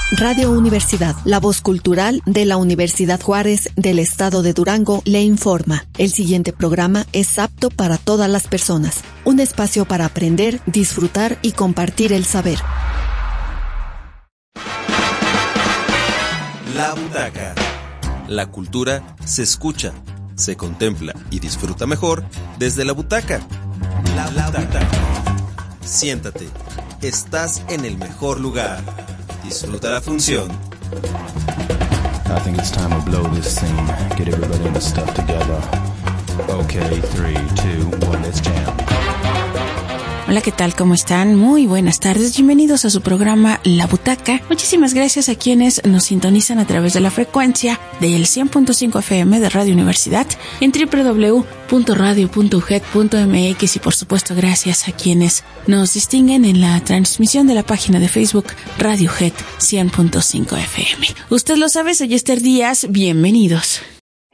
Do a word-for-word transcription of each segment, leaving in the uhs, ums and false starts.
Radio Universidad, la voz cultural de la Universidad Juárez del Estado de Durango, le informa. El siguiente programa es apto para todas las personas. Un espacio para aprender, disfrutar y compartir el saber. La Butaca. La cultura se escucha, se contempla y disfruta mejor desde la butaca. La Butaca. Siéntate. Estás en el mejor lugar. Disfruta la función. I think it's time to blow this scene. Get everybody in the stuff together. Okay, three, two, one, let's jam. Hola, ¿qué tal? ¿Cómo están? Muy buenas tardes. Bienvenidos a su programa La Butaca. Muchísimas gracias a quienes nos sintonizan a través de la frecuencia del cien punto cinco F M de Radio Universidad en doble u doble u doble u punto radio punto u g e d punto m x y por supuesto gracias a quienes nos distinguen en la transmisión de la página de Facebook Radio U G E D cien punto cinco F M. Usted lo sabe, soy Esther Díaz. Bienvenidos.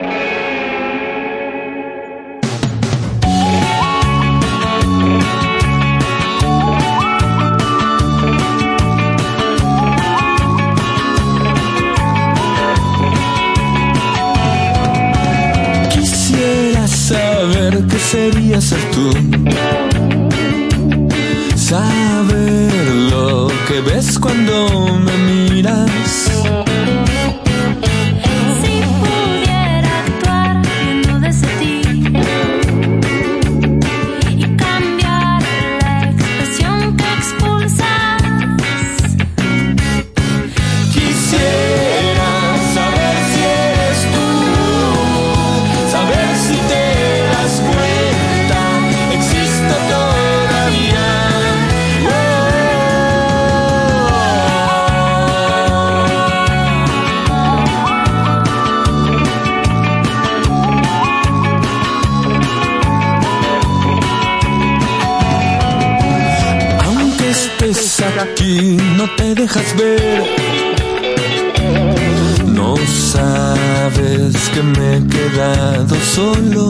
Saber qué sería ser tú, saber lo que ves cuando me miras. Si pudiera actuar viendo desde ti y cambiar la expresión que expulsas, quisiera saber si eres tú, saber si te aquí no te dejas ver, no sabes que me he quedado solo.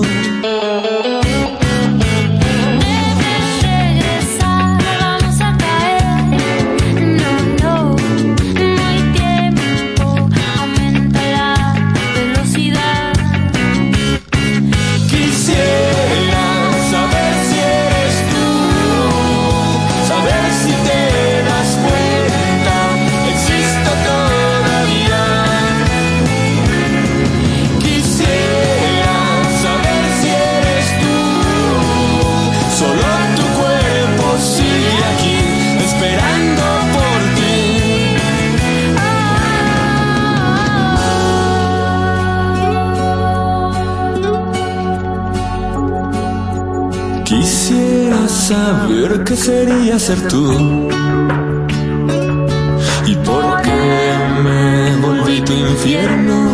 Saber qué sería ser tú y por qué me volví tu infierno.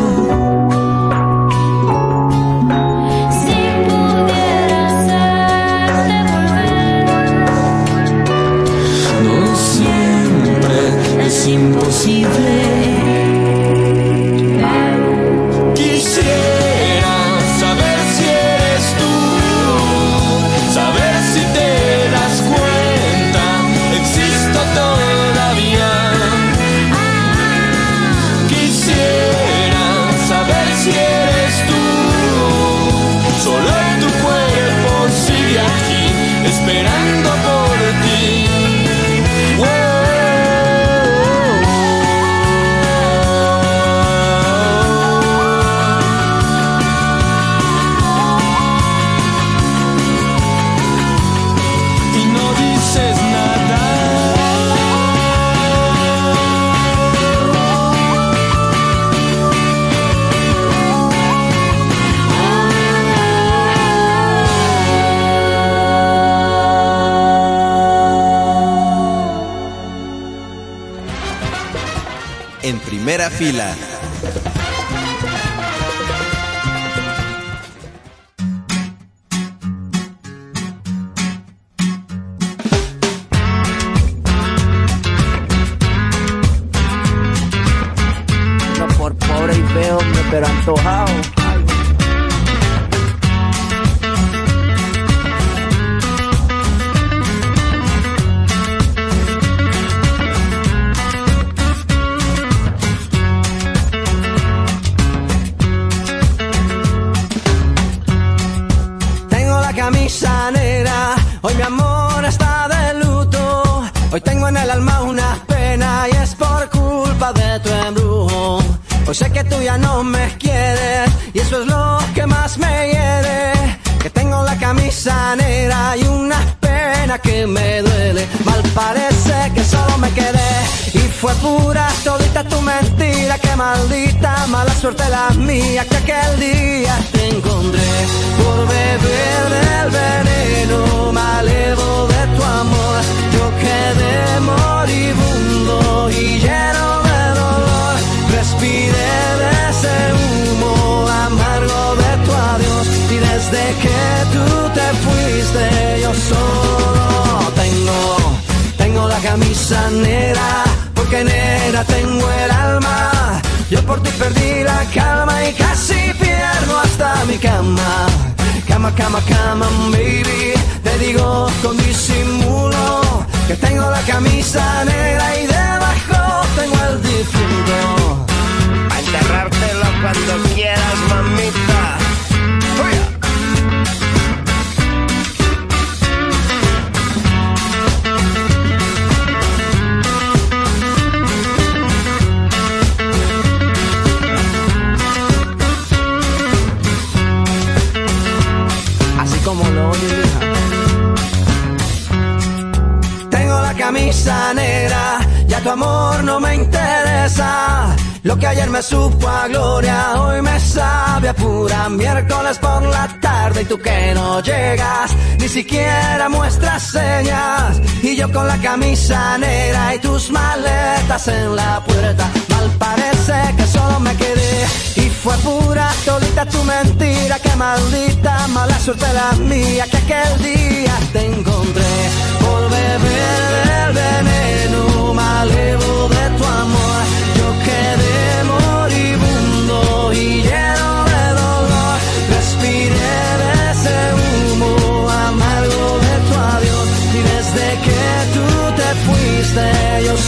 si pudiera hacerte volver, No siempre es imposible. Esperando por ti. Y no dices nada. En primera fila. No por pobre y feo, pero antojado. Hoy tengo en el alma una pena y es por culpa de tu embrujo. Hoy sé que tú ya no me quieres y eso es lo que más me hiere. Que tengo la camisa negra y una pena que me duele. Mal parece que solo me quedé y fue pura todita tu mentira. Que maldita mala suerte la mía que aquel día te encontré. Por beber del veneno malevo de tu amor, yo quedé moribundo y lleno de dolor. Respiré de ese humo amargo de tu adiós y desde que tú te fuiste yo solo tengo, tengo la camisa negra, porque negra tengo el alma. Yo por ti perdí la calma y casi pierdo hasta mi cama. Cama, cama, cama, baby, te digo con disimulo que tengo la camisa negra y debajo tengo el difunto. A enterrártelo cuando quieras, mamita. ¡Fuya! Como lo oyes, hija. Tengo la camisa negra, ya tu amor no me interesa. Lo que ayer me supo a gloria, hoy me sabe a pura. Miércoles por la tarde y tú que no llegas, ni siquiera muestras señas. Y yo con la camisa negra y tus maletas en la puerta. Mal parece que solo me quedé y fue pura todita tu mentira. Que maldita mala suerte la mía que aquel día te encontré. Por beber del veneno malevo de tu amor, yo quedé moribundo y lleno de dolor. Respiré de ese humo amargo de tu adiós y desde que tú te fuiste yo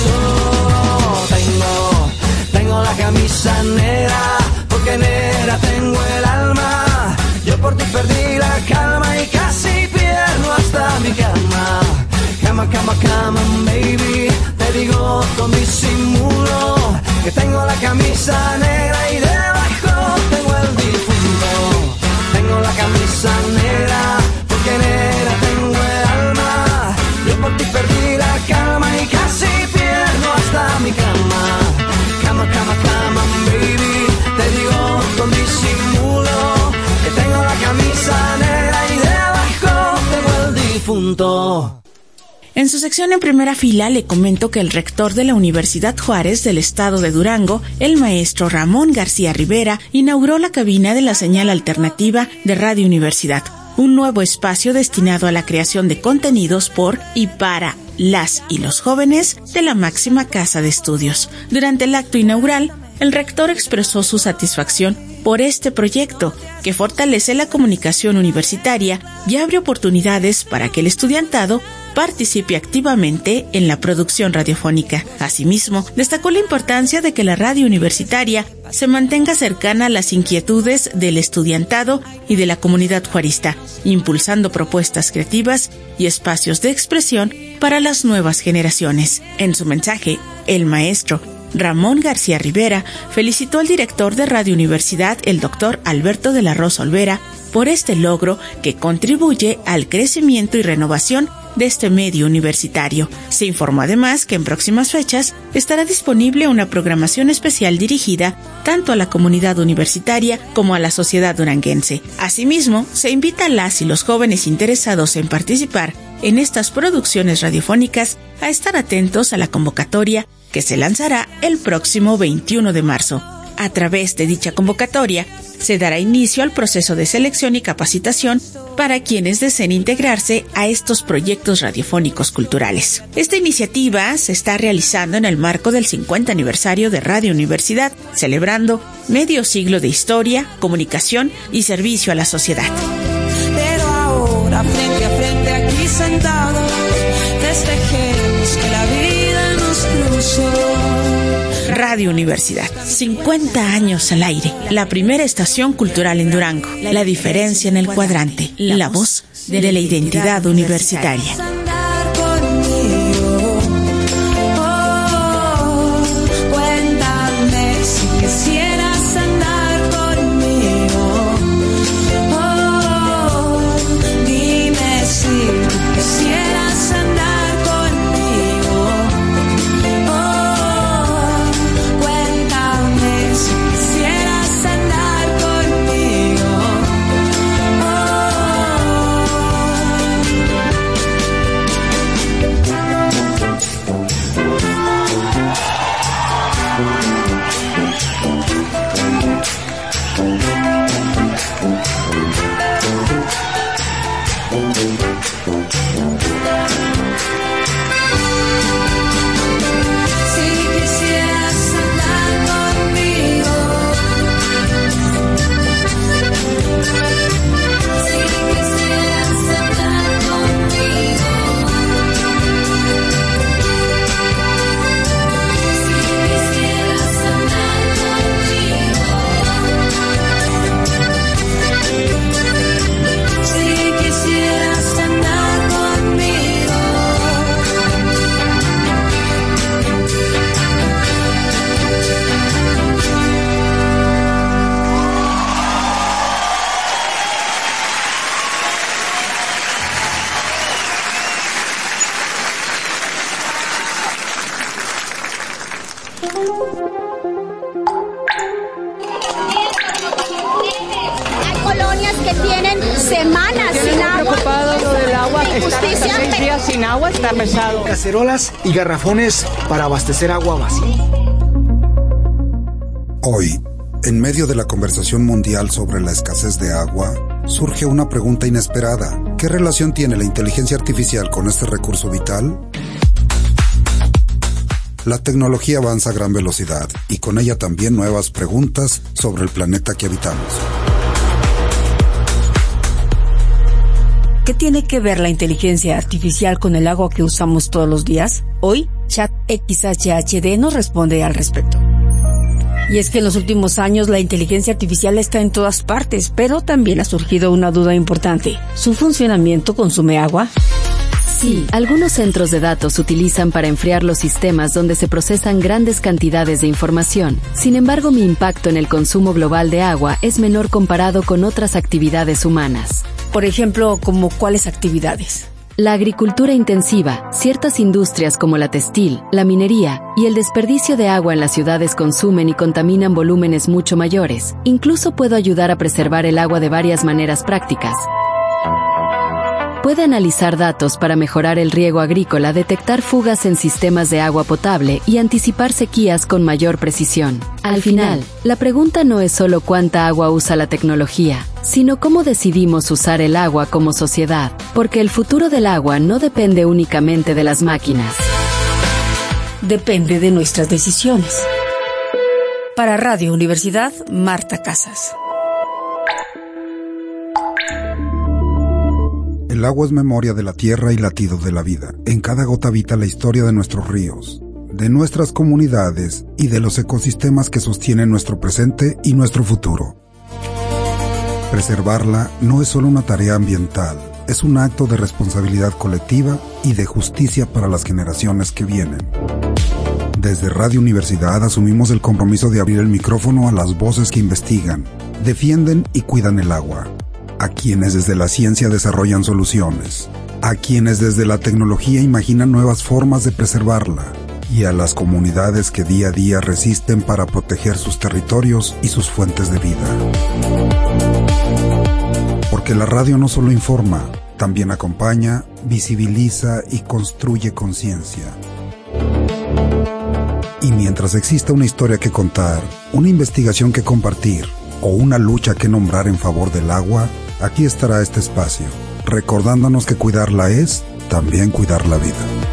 solo tengo, tengo la camisa negra, porque negra tengo el alma. Yo por ti perdí la calma y casi pierdo hasta mi cama. Cama, cama, cama, baby, te digo con disimulo que tengo la camisa negra y debajo tengo el difunto. Tengo la camisa negra, porque negra tengo el alma. Yo por ti perdí la calma y casi pierdo hasta mi cama. Cama, cama, cama, baby, te digo con disimulo que tengo la camisa negra y debajo tengo el difunto. En su sección en primera fila le comento que el rector de la Universidad Juárez del estado de Durango, el maestro Ramón García Rivera, inauguró la cabina de la señal alternativa de Radio Universidad, un nuevo espacio destinado a la creación de contenidos por y para las y los jóvenes de la máxima casa de estudios. Durante el acto inaugural, el rector expresó su satisfacción por este proyecto, que fortalece la comunicación universitaria y abre oportunidades para que el estudiantado participe activamente en la producción radiofónica. Asimismo, destacó la importancia de que la radio universitaria se mantenga cercana a las inquietudes del estudiantado y de la comunidad juarista, impulsando propuestas creativas y espacios de expresión para las nuevas generaciones. En su mensaje, el maestro Ramón García Rivera felicitó al director de Radio Universidad, el doctor Alberto de la Rosa Olvera, por este logro que contribuye al crecimiento y renovación de este medio universitario. Se informó además que en próximas fechas estará disponible una programación especial dirigida tanto a la comunidad universitaria como a la sociedad duranguense. Asimismo, se invita a las y los jóvenes interesados en participar en estas producciones radiofónicas a estar atentos a la convocatoria que se lanzará el próximo veintiuno de marzo. A través de dicha convocatoria, se dará inicio al proceso de selección y capacitación para quienes deseen integrarse a estos proyectos radiofónicos culturales. Esta iniciativa se está realizando en el marco del cincuenta aniversario de Radio Universidad, celebrando medio siglo de historia, comunicación y servicio a la sociedad. Pero ahora, frente a frente, aquí sentados, festejemos que la vida nos cruzó. Radio Universidad, cincuenta años al aire, la primera estación cultural en Durango, la diferencia en el cuadrante, la voz de la identidad universitaria. Andar conmigo, Hay colonias que tienen semanas sin agua. Preocupado lo del agua. Estar hasta seis días sin agua está pesado. Cacerolas y garrafones para abastecer agua vacía. Hoy, en medio de la conversación mundial sobre la escasez de agua, surge una pregunta inesperada. ¿Qué relación tiene la inteligencia artificial con este recurso vital? La tecnología avanza a gran velocidad y con ella también nuevas preguntas sobre el planeta que habitamos. ¿Qué tiene que ver la inteligencia artificial con el agua que usamos todos los días? Hoy, ChatXHHD nos responde al respecto. Y es que en los últimos años la inteligencia artificial está en todas partes, pero también ha surgido una duda importante. ¿Su funcionamiento consume agua? Sí, algunos centros de datos se utilizan para enfriar los sistemas donde se procesan grandes cantidades de información. Sin embargo, mi impacto en el consumo global de agua es menor comparado con otras actividades humanas. Por ejemplo, ¿como cuáles actividades? La agricultura intensiva, ciertas industrias como la textil, la minería y el desperdicio de agua en las ciudades consumen y contaminan volúmenes mucho mayores. Incluso puedo ayudar a preservar el agua de varias maneras prácticas. Puede analizar datos para mejorar el riego agrícola, detectar fugas en sistemas de agua potable y anticipar sequías con mayor precisión. Al final, la pregunta no es solo cuánta agua usa la tecnología, sino cómo decidimos usar el agua como sociedad, porque el futuro del agua no depende únicamente de las máquinas. Depende de nuestras decisiones. Para Radio Universidad, Marta Casas. El agua es memoria de la tierra y latido de la vida. En cada gota habita la historia de nuestros ríos, de nuestras comunidades y de los ecosistemas que sostienen nuestro presente y nuestro futuro. Preservarla no es solo una tarea ambiental, es un acto de responsabilidad colectiva y de justicia para las generaciones que vienen. Desde Radio Universidad asumimos el compromiso de abrir el micrófono a las voces que investigan, defienden y cuidan el agua, a quienes desde la ciencia desarrollan soluciones, a quienes desde la tecnología imaginan nuevas formas de preservarla, y a las comunidades que día a día resisten para proteger sus territorios y sus fuentes de vida. Porque la radio no solo informa, también acompaña, visibiliza y construye conciencia. Y mientras exista una historia que contar, una investigación que compartir o una lucha que nombrar en favor del agua, aquí estará este espacio, recordándonos que cuidarla es también cuidar la vida.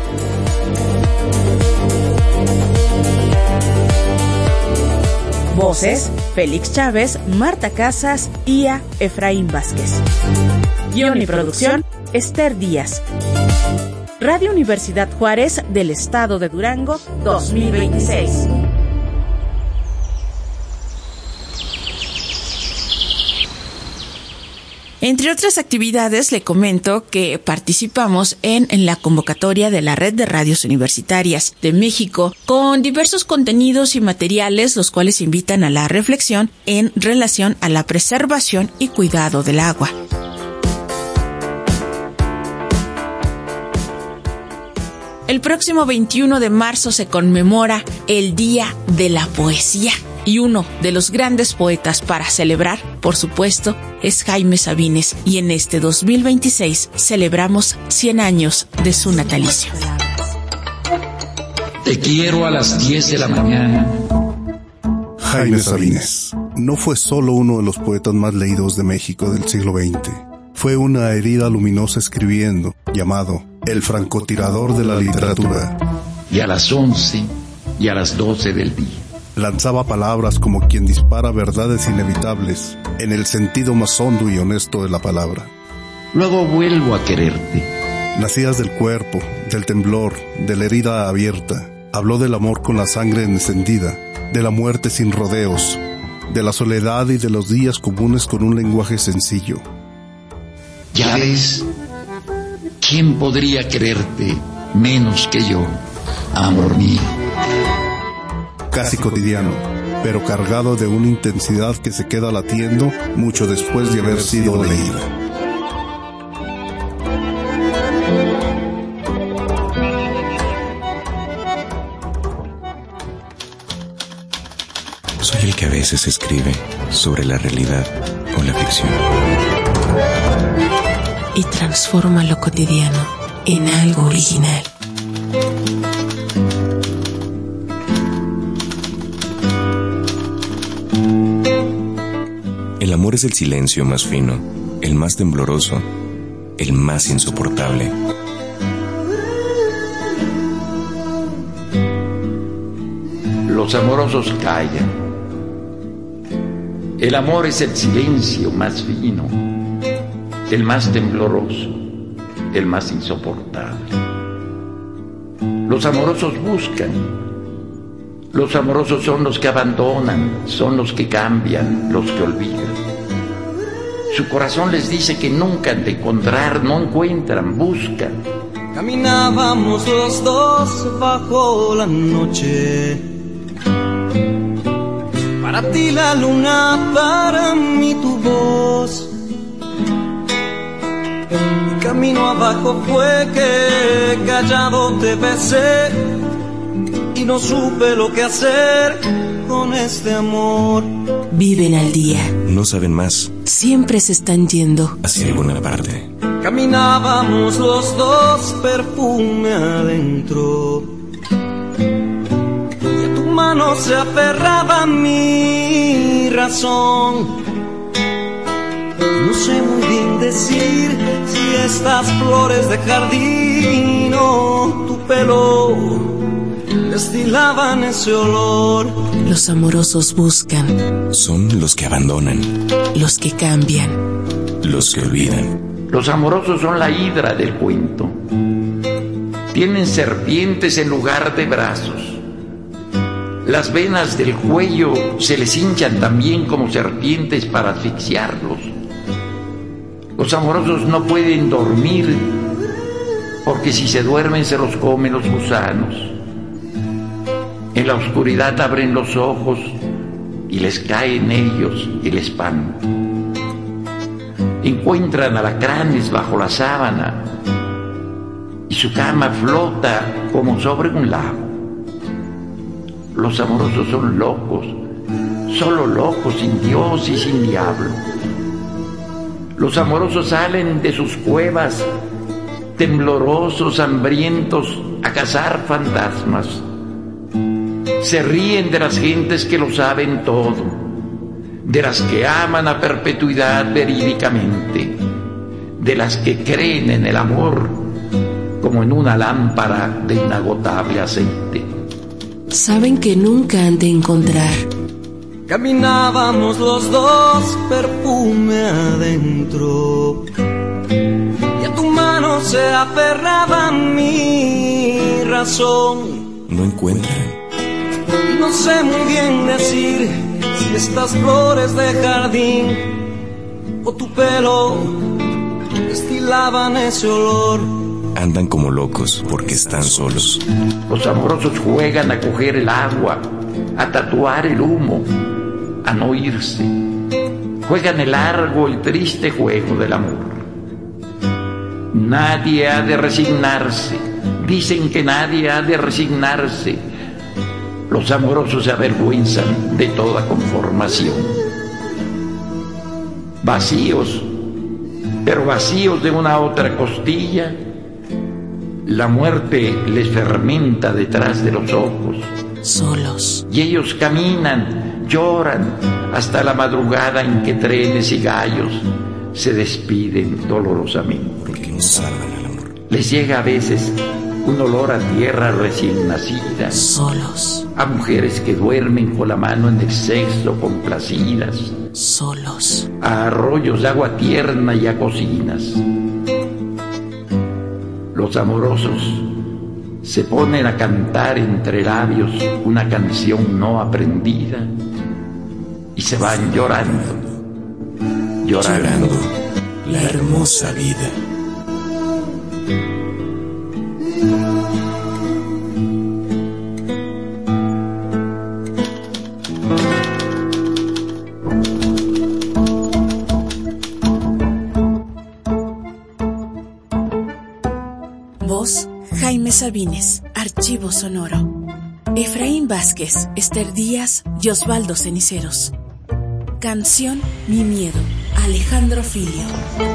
Voces: Félix Chávez, Marta Casas y a Efraín Vázquez. Guión y producción: Esther Díaz. Radio Universidad Juárez del Estado de Durango, dos mil veintiséis. Entre otras actividades, le comento que participamos en, en la convocatoria de la Red de Radios Universitarias de México, con diversos contenidos y materiales, los cuales invitan a la reflexión en relación a la preservación y cuidado del agua. El próximo veintiuno de marzo se conmemora el Día de la Poesía. Y uno de los grandes poetas para celebrar, por supuesto, es Jaime Sabines. Y en este dos mil veintiséis celebramos cien años de su natalicio. Te quiero a las diez de la mañana. Jaime Sabines no fue solo uno de los poetas más leídos de México del siglo veinte. Fue una herida luminosa escribiendo, llamado el francotirador de la literatura. Y a las once y a las doce del día. Lanzaba palabras como quien dispara verdades inevitables, en el sentido más hondo y honesto de la palabra. Luego vuelvo a quererte. Nacías del cuerpo, del temblor, de la herida abierta. Habló del amor con la sangre encendida, de la muerte sin rodeos, de la soledad y de los días comunes con un lenguaje sencillo. Ya ves, ¿quién podría quererte menos que yo, amor mío? Casi cotidiano, pero cargado de una intensidad que se queda latiendo mucho después de haber sido leído. Soy el que a veces escribe sobre la realidad o la ficción. Y transforma lo cotidiano en algo original. El amor es el silencio más fino, el más tembloroso, el más insoportable. Los amorosos callan. El amor es el silencio más fino, el más tembloroso, el más insoportable. Los amorosos buscan. Los amorosos son los que abandonan, son los que cambian, los que olvidan. Su corazón les dice que nunca han de encontrar, no encuentran, buscan. Caminábamos los dos bajo la noche. Para ti la luna, para mí tu voz. Y camino abajo fue que callado te besé y no supe lo que hacer con este amor. Viven al día. No saben más. Siempre se están yendo hacia alguna parte. Caminábamos los dos, perfume adentro. Y a tu mano se aferraba mi razón. No sé muy bien decir si estas flores de jardín o tu pelo destilaban ese olor. Los amorosos buscan. Son los que abandonan. Los que cambian. Los que olvidan. Los amorosos son la hidra del cuento. Tienen serpientes en lugar de brazos. Las venas del cuello se les hinchan también como serpientes para asfixiarlos. Los amorosos no pueden dormir porque si se duermen se los comen los gusanos. En la oscuridad abren los ojos y les cae en ellos el espanto. Encuentran alacranes bajo la sábana y su cama flota como sobre un lago. Los amorosos son locos, solo locos, sin Dios y sin diablo. Los amorosos salen de sus cuevas, temblorosos, hambrientos, a cazar fantasmas. Se ríen de las gentes que lo saben todo, de las que aman a perpetuidad verídicamente, de las que creen en el amor como en una lámpara de inagotable aceite. Saben que nunca han de encontrar. Caminábamos los dos, perfume adentro, y a tu mano se aferraba mi razón. No encuentran. Y no sé muy bien decir si estas flores de jardín o tu pelo destilaban ese olor. Andan como locos porque están solos. Los amorosos juegan a coger el agua, a tatuar el humo, a no irse. Juegan el largo y triste juego del amor. Nadie ha de resignarse. Dicen que nadie ha de resignarse. Los amorosos se avergüenzan de toda conformación. Vacíos, pero vacíos de una otra costilla, la muerte les fermenta detrás de los ojos. Solos. Y ellos caminan, lloran, hasta la madrugada en que trenes y gallos se despiden dolorosamente. Porque no salvan al amor. Les llega a veces un olor a tierra recién nacida. Solos. A mujeres que duermen con la mano en el sexo complacidas. Solos. A arroyos de agua tierna y a cocinas. Los amorosos se ponen a cantar entre labios una canción no aprendida y se van llorando, llorando, llorando la hermosa vida. Voz Jaime Sabines, Archivo Sonoro. Efraín Vázquez, Esther Díaz y Osvaldo Ceniceros. Canción Mi Miedo, Alejandro Filio.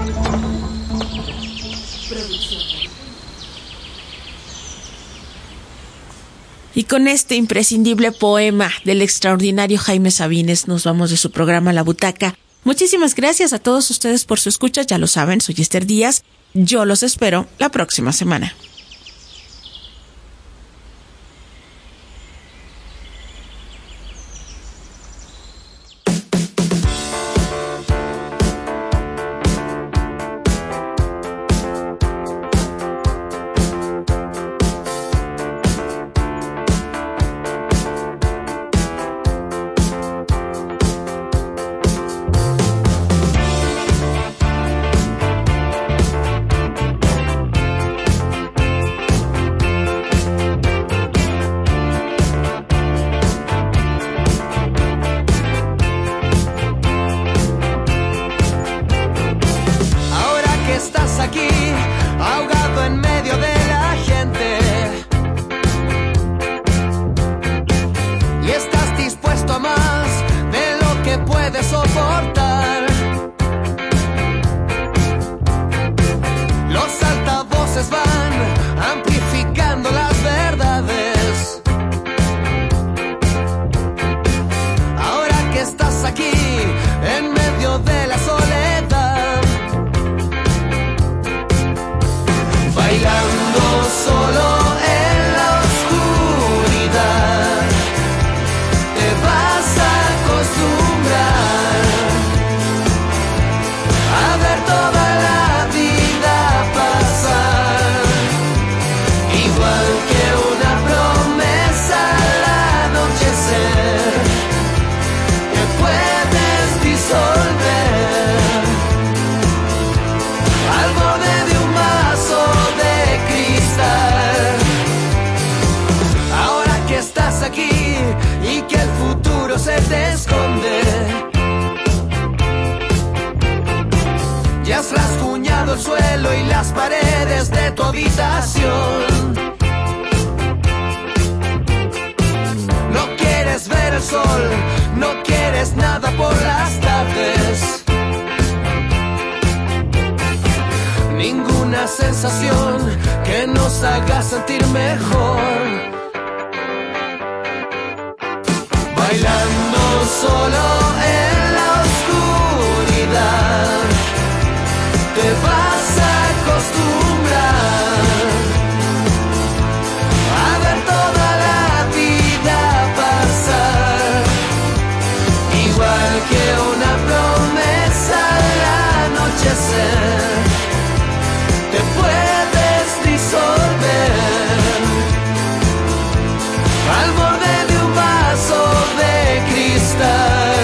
Y con este imprescindible poema del extraordinario Jaime Sabines nos vamos de su programa La Butaca. Muchísimas gracias a todos ustedes por su escucha, ya lo saben, soy Esther Díaz. Yo los espero la próxima semana. el suelo y las paredes de tu habitación. No quieres ver el sol, no quieres nada por las tardes. Ninguna sensación que nos haga sentir mejor. Bailando solo en la oscuridad, te vas a acostumbrar a ver toda la vida pasar, igual que una promesa al anochecer, te puedes disolver al borde de un vaso de cristal.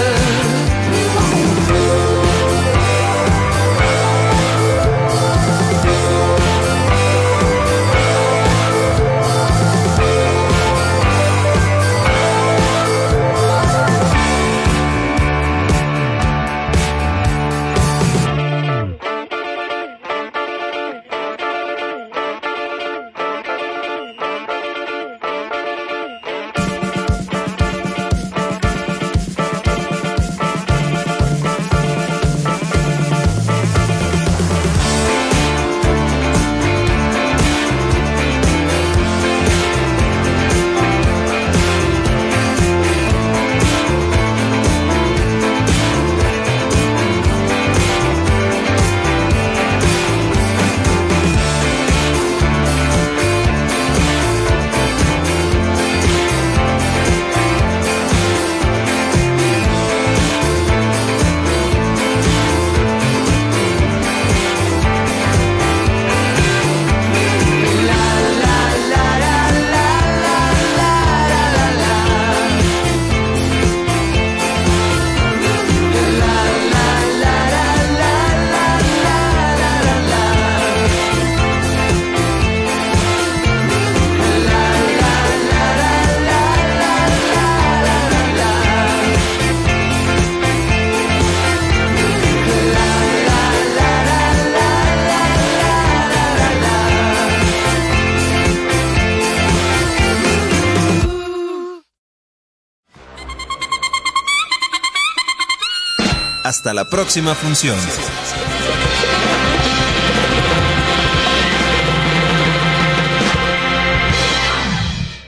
Hasta la próxima función.